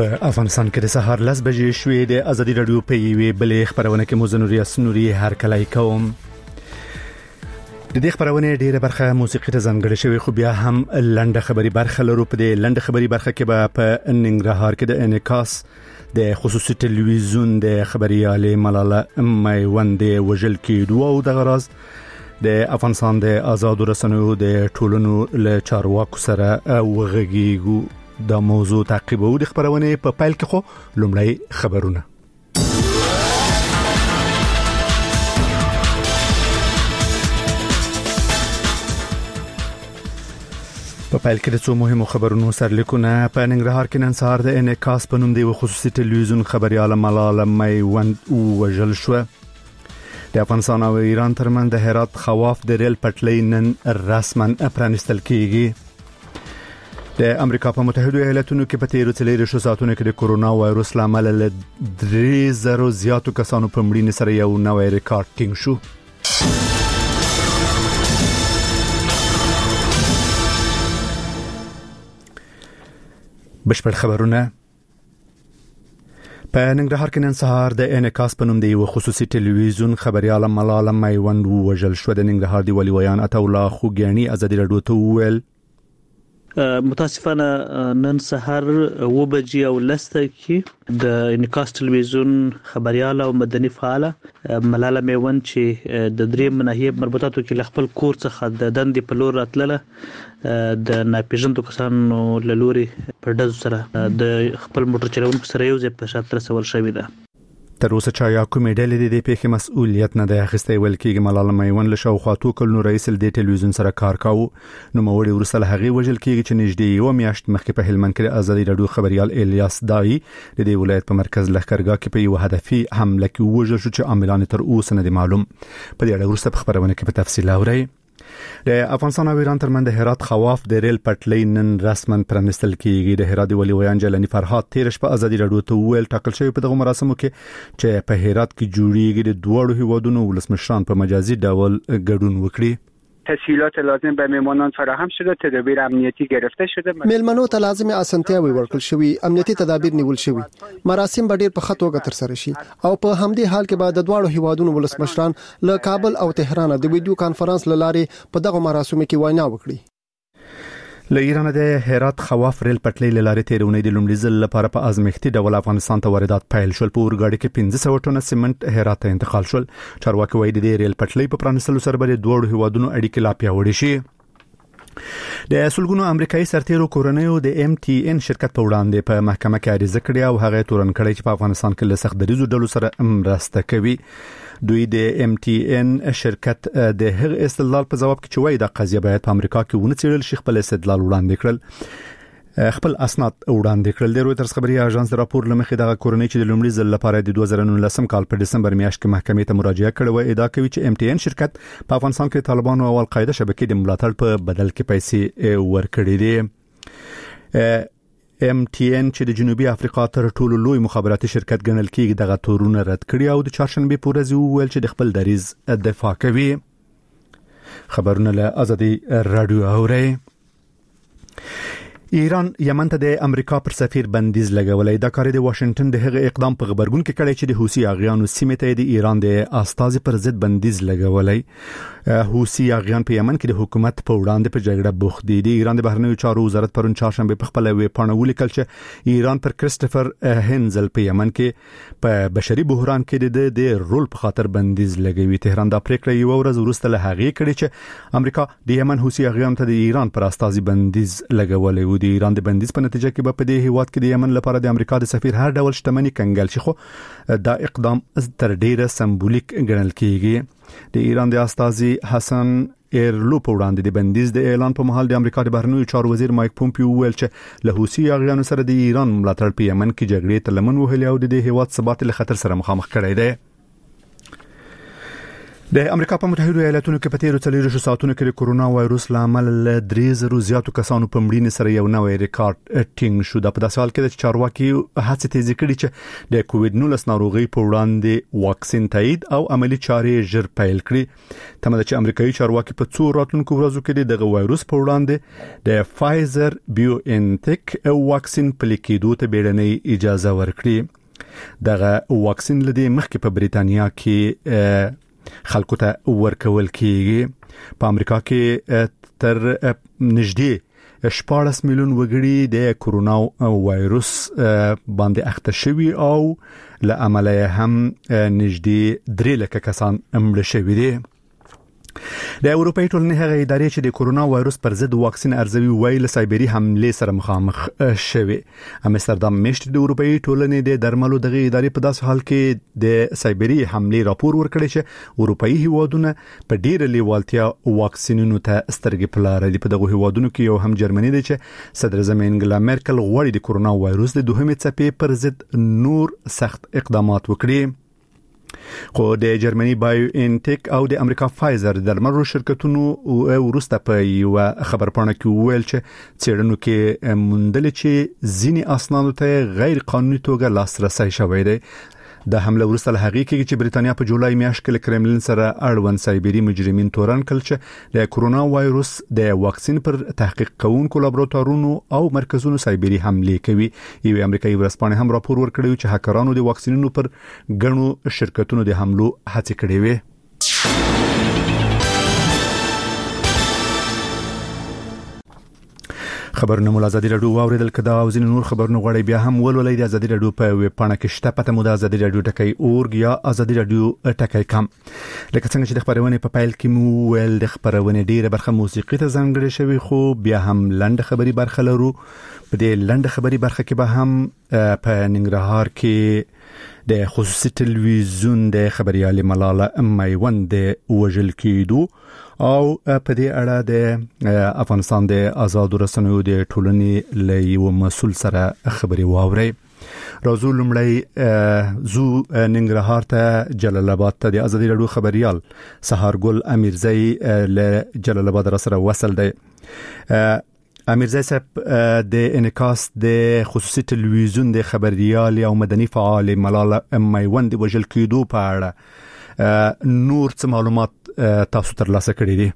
په افغانستان کې د سهار 10 بجې شوې د ازادي رادیو په یوې بلې خبرونه کې مزنوري اسنوري هر کله کوم د دې خبرونه ډیره برخه موسیقي ته ځانګړې شوی خو بیا هم لنډه خبري برخه لرو په دې لنډه خبري برخه کې به په ننګرهار کې د انعکاس د خصوصي ټلویزیون د خبريالې ملاله میوند وجل کېدو او د غراز د افغانستان د آزاد رسنیو د ټولنو له چارواکو سره وغږیږو دا موضوع تعقیبو د خبرونه په پیل کې خو لومړی خبرونه په پیل کې د څو مهمو خبرونو سرلیکونه په ننګرهار کې نن سهار د انعکاس په نوم دی خصوصي ټلویزیون خبرياله ملاله میوند وجل شو د افغانستان او ایران ترمن د هرات خواف د ریل پټلۍ نن رسماً پرانستل کیږي د امریکا په متحده ایالاتونو کې په تیرو څلورو ساعتونو کې د کورونا وایروس لامل له 3000 زیاتو کسانو په مړینې سره یو نوی ریکارډ ټینګ شو بشپړ خبرونه په ننګرهار کې نن سهار د انعکاس په نوم دی خصوصي ټلویزیون خبرياله ملاله میوند وجل شو د ننګرهار دی ولي ویان عطا الله خوګیانی ازادي رادیو ته ویل متاسفانه نن سحر و بجې او لسته کې د انعکاس ټلویزیون خبرياله او مدني فعاله ملاله میوند چې د درې مناهیب مربوطاتو کې خپل کور څخه د دندې په لور راتله د ناپېژندو کسانو له لوري په ډز سره د خپل موټر چلوونکو سره یو ځای په شاته رسول شوی دی تر اوسه چا یا کومې ډلې د پیښې مسؤلیت نه دی اخیستی ویل کېږي ملاله میوند له شاوخوا اتو کلونو رئیس د ټلویزیون سره کار کاوه نو موري ورسره هغه وجل کېږي چې نږدې یو میاشت مخکې په هلمند کې ازادي رادیو خبريال الیاس دای د دې ولایت په مرکز لښکرګاه کې په یو هدفي حمله کې وژل شو چې عاملان تر اوسه نه دي معلوم په دې اړه ورسره خبرونه کې په تفصیل اورئ د افغانستان او ایران ترمن د هرات خواف د ریل پټلۍ نن رسماً پرانستل کیږي د هرات ولي ویان جلانی فرهاد تیرش په ازادي رادیو ته ویل ټاکل شوی په دغه مراسمو کې چې په هرات کې جوړیږي د دوه هیوادونو ولسمشران په مجازي ډول ګډون وکړي تسهیلات لازم به مهمانان فراهم شده تدابیر امنیتی گرفته شده مهمانو ته لازم اسانتیاوي ورکړل شوی امنیتی تدابیر نیول شوی مراسم به ډیر په ښه توګه ترسره شي او په همدې حال کې به د دوه هیوادونو ولسمشران له کابل او تهران د ویډیو کانفرنس لارې په دغه مراسمو کې وینا وکړي له ایران د هرات خواف ریل پټلۍ لارې تیرونې د لومړي ځل لپاره په ازمایښتي ډول افغانستان ته واردات پیل شول په اورګاډي کې 1500 ټنه سیمنټ هرات ته انتقال شول چارواکي وایي د ریل پټلۍ په پرانستلو سره به د دوه هیوادونو اړیکې لا پیاوړې شي د سلګونو امریکایي سرتیرو کورنیو د MTN شرکت په وړاندې په محکمه کې عریضه کړې او هغه تورن کړی چې په افغانستان کې له سخت دریزو ډلو سره مرسته کوي دوی د MTN شرکت د هغه استدلال په جواب کې چې وایي د قضیه باید په امریکا کې ونه څېړل شي خپل استدلال وړاندې کړل خپل اسناد وړاندې کړل د رويټرز خبري اژانس راپور لمخې دغه کورنۍ چې د لومړي ځل لپاره د 2019 کال په دسمبر میاشت کې محکمې ته مراجعه کړې و ادعا کوي چې MTN شرکت په افغانستان کې طالبانو او القاعده شبکې د ملاتړ په بدل کې پیسې ورکړې دي MTN چې د جنوبي افریقا تر ټولو لوی مخابراتي شرکت ګڼل کېږي دغه تورونه رد کړی او د چهارشنبه په ورځ ویل چې د خپل دریز دفاع کوي خبرونه له ازادي رادیو اوري ایران یمن ته د امریکا پر سفیر بندیز لګولای دا کار د واشنگټن د هغه اقدام په خبرګون کې کړی چې د حوثي اغیانو سیمه ته د ایران د استازي پر ضد بندیز لګولای حوثي اغیان په یمن کې د حکومت په وړاندې په جګړه بوخت دي د ایران د بهرنیو چارو وزارت پرون چهارشنبه په خپل ویب پاڼه ولیکل چې ایران پر کریسټوفر هنزل په یمن کې په بشري بحران کې د رول په خاطر بندیز لګوي تهران د پریکړې یو ورځ وروسته له هغه کړي چې امریکا د یمن حوثي اغیان ته د ایران پر استازي بندیز لګولای و د ایران د بندیز په نتیجه کې په دې هیواد کې د یمن لپاره د امریکا د سفیر هر ډول شتمنۍ کنګل شي خو دا اقدام تر ډیره سمبولیک ګڼل کېږي د ایران د استازي حسن ایرلو په وړاندې د بندیز د اعلان په محل د امریکا د بهرنیو چارو وزیر مایک پومپیو ویل چې له حوثي اغیانو سره د ایران ملاتړ په یمن کې جګړې ته لمن وهلي او د هیواد ثبات له خطر سره مخامخ کړی دی د امریکا په متحده ایالاتونو کې په تیرو 24 ساعتونو کې د کورونا وایروس لامل 3000 زیاتو کسانو په مړینې سره یو نوی ریکارډ ټینګ شو. د په داسې حال کې د چارواکي هڅې تیزې کړي چې د کووډ 19 ناروغي په وړاندې واکسین تایید او عملی چارې ژر پیل کړي. تمه ده چې امریکایي چارواکي په څو راتلونکو ورځو کې د وایروس په وړاندې د فایزر بیو انټیک واکسین پلي کېدو ته بیړنۍ اجازه ورکړي. دغه واکسین لدی مخکې په بریتانیا کې خلکو ته ورکول کیږي. په امریکا کې تر نږدې 14 میلیون وګړي د کورونا وایروس باندې اخته شوي او له عملیه هم نږدې 3 لک کسان مړه شوي دي. د اروپאי ټولنې هغه ادارې چې د کورونا وایروس پر ضد واکسین ارزوي ویل سایبری حمله سره مخامخ شوه. امستردام میشت د اروپאי ټولنې د درملو دغه ادارې په داسې حال کې د سایبری حمله راپور ورکړی چې اروپאי هیوادونه په ډیره لیوالتیا واکسینونو ته سترګې پلاري. په دغه هیوادونو کې یو هم جرمني دی چې صدر اعظم انګلا مرکل غواړي د کورونا وایروس د دوهمې څپې پر ضد نور سخت اقدامات وکړي. خو د جرمني بایو انټیک او د امریکا فایزر د درملو شرکتونو ورسته په یو خبرپاڼه کې ویل چې څېړنو کې موندل چې ځینې اسنادو ته غیر قانوني توګه لاسرسي شوی دی. د حمله ورسته له هغې کې چې بریتانیا په جولای میاشت کې کرملین سره اړوند سایبری مجرمین تورن کړل چې د کورونا وایروس د واکسین پر تحقیق کوونکو لابراتوارونو او مرکزونو سایبری حمله کوي. یو امریکایي ورځپاڼه هم راپور ورکړی چې هکرانو د واکسینونو پر ګڼو شرکتونو د حملو هڅې کړې وې. خبرونه مو ازادي رادیو واوریدل کدا او ځین نور خبرونه غواړي بیا هم ولولئ د ازادي رادیو په ویب پاڼه کې شته پته مو د ازادي رادیو ټکی اورګ یا ازادي رادیو ټکی کام. لکه څنګه چې د خبرونه په پیل کې مو ول د خبرونه ډیره برخه موسیقي ته ځانګړې شوی خو بیا هم لنډ خبري برخه لرو. په دې لنډ خبري برخه کې به هم په ننګرهار کې د خصوصي تلویزیون د خبريال ملاله میوند د وژل کېدو او په دې اړه د افغانستان د آزاد رسنیو د ټولنې له مسول سره خبري واوري. راځو لمړی زو ننګرهار ته جلال آباد ته د آزادي رادیو خبريال سهارګل امیرزئی له جلال آباد سره وصل دی. امیرزئی صاحب د انعکاس د خصوصي تلویزیون د خبريال او مدني فعال ملاله میوند وژل کېدو په اړه نور څه معلومات تاسو ترلاسه کړی دي؟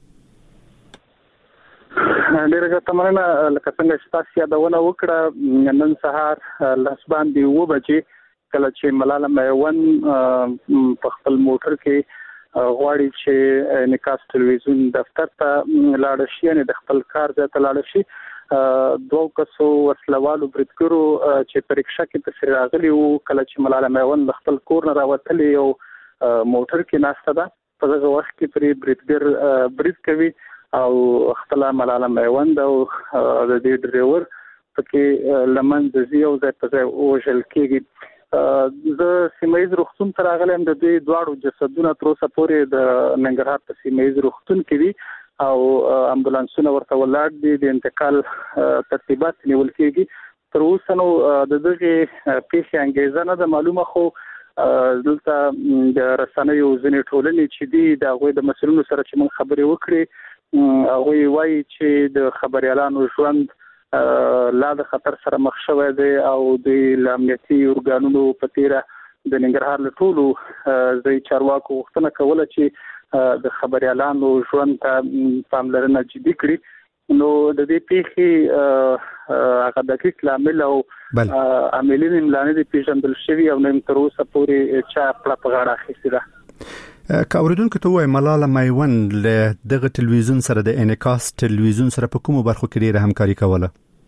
ډیره ګټه مننه. لکه څنګه چې تاسو یادونه وکړه نن سهار لاس باندې 2 بجې کله چې ملاله میوند په خپل موټر کې غواړي چې انعکاس تلویزیون دفتر ته لاړ شي، یعنې د خپل کار ځای ته لاړ شي. 2 کسو وسلوالو بریدګرو چې په رکشا کې پسې راغلي وو کله چې ملاله میوند خپل کور نه راوتلی یو موټر کې ناشته ده. په دغه وخت کې پرې بریدګر برید کوي او خپل ملاله میوند او د دې ډرایور پکې لمن د زیو ځای په ځای وژل کېږي. زه سیمایز روغتون ته راغلم. د دې دواړو جسدونه تر اوسه پورې د ننګرهار په سیمایز روغتون کې دي او امبولانسونه ورته ولاړ دي. د انتقال ترتیبات نیول کېږي. تر اوسه نو د دغه پیښې انګیزه نه ده معلومه، خو دلته د رسنیو ځینې ټولنې چې دي د هغوی د مسؤلینو سره چې موږ خبرې وکړې هغوی وایي چې د خبريالانو ژوند لا د خطر سره مخ شوی دی او د امنیتي ارګانونو په تیره د ننګرهار له ټولو ځای چارواکو غوښتنه کوله چې د خبريالانو ژوند ته پاملرنه جدي کړي. نو د دې پیښې هغه دقیق لامل او عاملین املانه دي پیژندل شوی او نن تر اوسه پورې چا په غاړه اخیستې ده. که اوریدونکو ته وایي ملاله میوند له دغه تلویزیون سره د انعکاس تلویزیون سره په کومو برخو کې ډیره همکاري کوله؟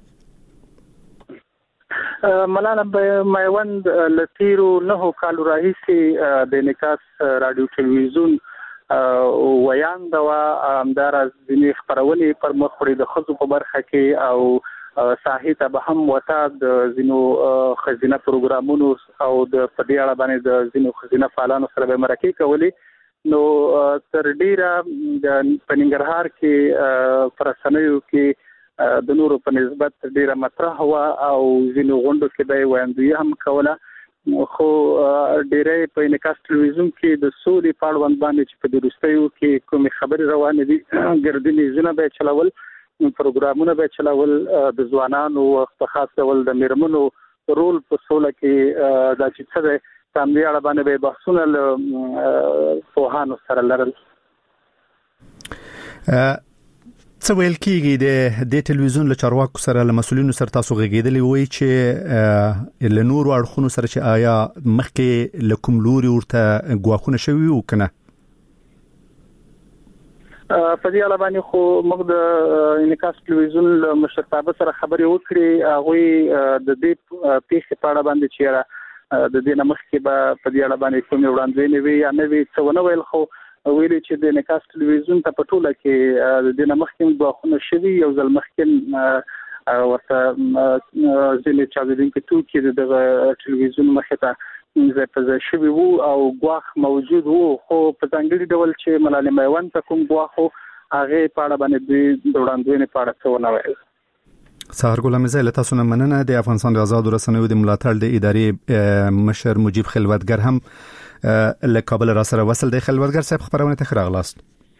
ملاله میوند له تیرو 9 کالو راهیسې د انعکاس رادیو تلویزیون ویانده و همداراز ځینې خپرونې پر مخ وړي د ښځو په برخه کې او ساحې ته به هم وته د ځینو ښځینه پروګرامونو او د په دې اړه باندې د ځینو ښځینه فعالانو سره به مرکې کولې. نو تر ډیره په ننګرهار کې پر رسنیو کې د نورو په نسبت ډیره مطرح و او ځینو غونډو کې به ویاندوی هم کوله. خو ډېرې په انعکاس ټلویزیون کې د سولې په اړه باندې چې په دروستیو کې کوم خبرې روانې دي ګردنې زونه به چلول پروګرامونه به چلول د ځوانانو په خاص ډول د میرمنو رول په سوله کې د چې څه د تامې اړه باندې به بحثونه له پوهانو سره لرل. څه ویل کېږي د ټلویزیون له چارواکو سره له مسولینو سره تاسو غږیدلی وای چې له نورو اړخونو سره چې آیا مخکې له کوم لوري ورته ګواښونه شوي او کنه؟ په دې اړه باندې خو موږ د انعکاس ټلویزیون له مشرتابه سره خبرې وکړې. هغه د دې پیښې په اړه باندې چې د دې مخکې به په دې اړه باندې کوم وړاندوینې وي یا نه وي څه ونه ویل، خو ویلي چې د انعکاس ټلویزیون ته په ټوله کې د دې مخکې غواخونه شوي یو ځل مخکې ورته ځینې چاودونکي توکي د ټلویزیون مخې ته زه شوي وو او غواخ موجود وو، خو په ځانګړي ډول چې ملالۍ میوند ته کوم غواخو هغه په اړه باندې د وړاندوینې په اړه څه ونه ویل. سهار ګل امیزه له تاسو نه مننه. د افغانستان د آزاد رسنیو د ملاتړ د ادارې مشر مجيب خلوتګر هم له کابل را سره وصل دی. خلوتګر صاحب خبرونه ته راغلاست.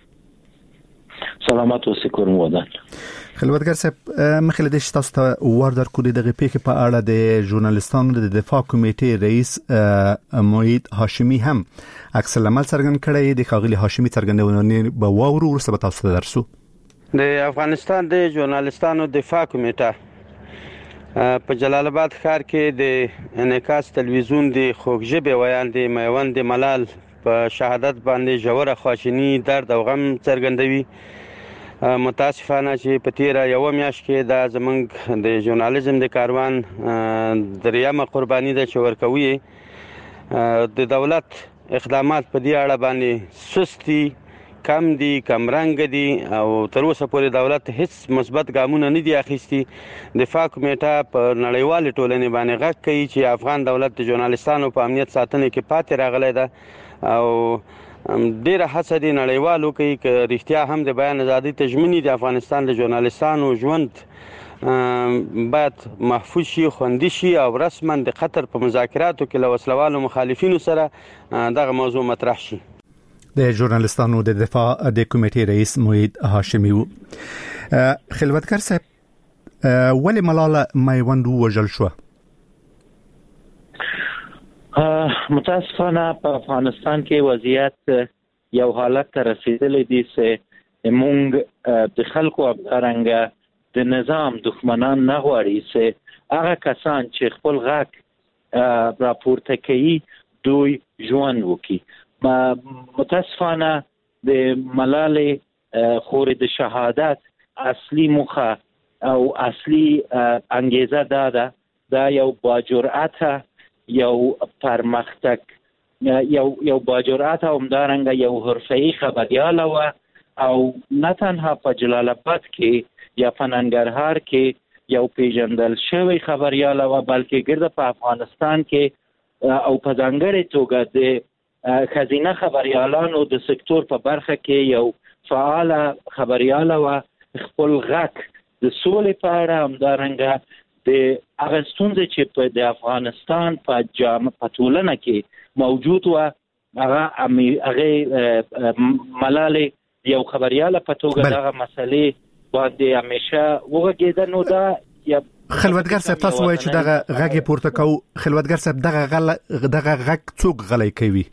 سلامات اوسئ کوم ودان. خلوتګر صاحب مخکې د تاسو ته وردر کولی د غپیک په اړه د ژورنالستانو د دفاع کمیټې رئیس موید هاشمی هم عکس العمل څرګند کړی. د خاغلی هاشمی څرګندونه به واورو ورسره تاسو ته درسو. د افغانستان د ژورنالستانو دفاع کمیټه په جلال آباد ښار کې د انعکاس تلویزیون د خوږژبې ویاندې میوند ملال په شهادت باندې ژوره خواشیني، درد او غم څرګندوي. متاسفانه چې په تیره یوه میاشت کې دا زموږ د ژورنالیزم د کاروان دریمه قرباني ده چې ورکوي. د دولت اقدامات په دې اړه باندې سستی، کم دي، کم رنګ دي او تر اوسه پورې دولت هیڅ مثبت ګامونه نه دي اخیستي. دفاع کمیټه په نړیوال ټولنې باندې غږ کوي چې افغان دولت د ژورنالستانو په امنیت ساتنې کې پاتې راغلی ده او ډیره هڅه دي نړیوالو کوي چې رښتیا هم د بیان ازادي تضمیني د افغانستان د ژورنالستانو ژوند باید محفوظ شي، خوندي شي او رسما د قطر په مذاکراتو کې له وسلوالو مخالفینو سره دغه موضوع مطرح شي. د ژورنالستانو د دفاع د کمیټې رئیس موید هاشمی وو. خلوتګر صاحب ولې ملاله میوند وژل شو؟ متاسفانه په افغانستان کې وضعیت یو حالت ته رسیدلی دی چې موږ د خلکو همدارنګه د نظام دښمنان نه غواړي چې هغه کسان چې خپل غږ راپورته کوي دوی ژوند وکړي. متاسفانه د ملالۍ خورې د شهادت اصلي موخه او اصلي انګیزه دا یو باجرأته، یو پرمختګ، یو باجرأته او همدارنګه یو حرفه‌ای خبریاله وه او نه تنها په جلال آباد کې یا په ننګرهار کې یو پیژندل شوی خبریاله وه، بلکې ګرده په افغانستان کې او په ځانګړې توګه د خزینه خبریالانو د سکتور په برخه کې یو فعاله خبریاله وه. خپل غږ د سولې په اړه همدارنګه د هغه ستونزې چې په د افغانستان په ټولنه کې موجود وه هغه ملالۍ یو خبریاله په توګه دغه مسلې باندې همیشه وغږېده. نو دا خلوتګر صاحب تاسو وایئ چې دغه غږ پورته کوو. خلوتګر صاحب دغه غږ څوک غلی کوي؟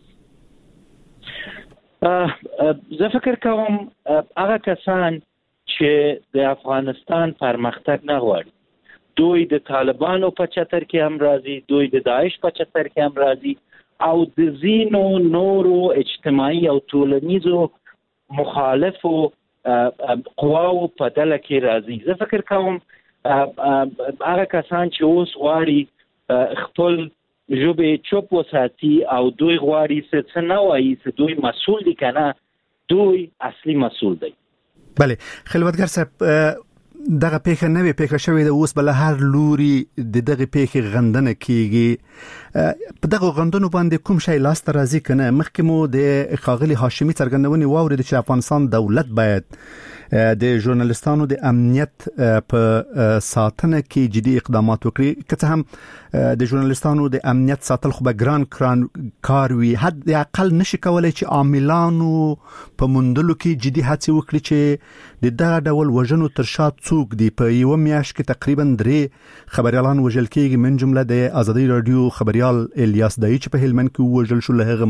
زه فکر کوم هغه کسان چې د افغانستان پرمختګ نه غواړي، دوی د طالبانو په چتر کې هم راځي، دوی د داعش په چتر کې هم راځي او د ځینو نورو اجتماعي او ټولنیزو مخالفو قواو په ډله کې راځي. زه فکر کوم هغه کسان چې اوس غواړي خپل ژبه چوپ وساتي او دوی غواړي چې نه وایي چې دوی مسؤل دي کنه، دوی اصلي مسؤل دي. بله خلوتګر صاحب دغه پیښه نوې پیښه شوې ده، اوس بل هر لوري دغه پیښه غندنه کیږي. په دغه غندنو باندې کوم شی لاس ته راځي کنه؟ مخکې مو د خاغلی هاشمی څرګندونې واورید چې افغانستان دولت باید د ژورنالستانو د امنیت په ساتنه کې جدي اقدامات وکړي که څه هم د ژورنالستانو د امنیت ساتل خو به ګران کار وي حد اقل نشي کولای چې عاملانو په مندلو کې جدي هڅه وکړي چې د دغه ډول وژنو تر شا څوک دی په یو میاشت کې تقریبا 3 خبريالان وژل کېږي من جمله د ازادي رادیو خبريال الیاس دایچ په هلمند کې وژل شو له